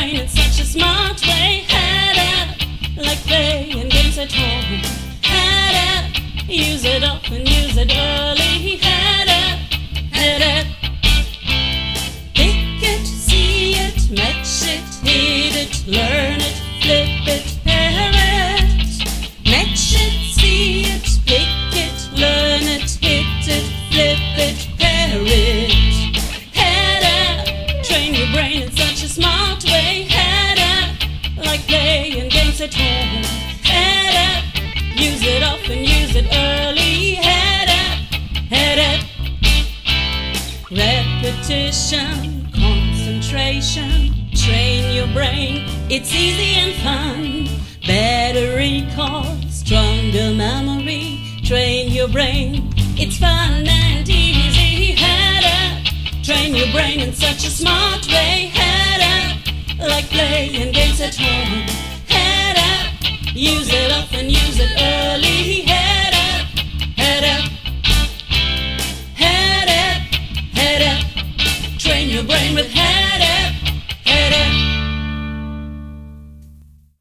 brain in such a smart way. Head up, like playing games at home. Head up, use it often, use it early. Head up, head up. Pick it, see it, match it, hit it, learn it, flip it, pair it. Match it, see it, pick it, learn it, hit it, flip it, pair it. Head up, train your brain in such a smart way. Head up, like playing games at home. Head up, use it often, use it early. Head up, head up. Repetition, concentration, train your brain, it's easy and fun. Better recall, stronger memory, train your brain, it's fun and easy. Head up, train your brain in such a smart way. Head up, like playing games at home. Head up, use it often, use it early. Head up, head up. Head up, head up. Train your brain with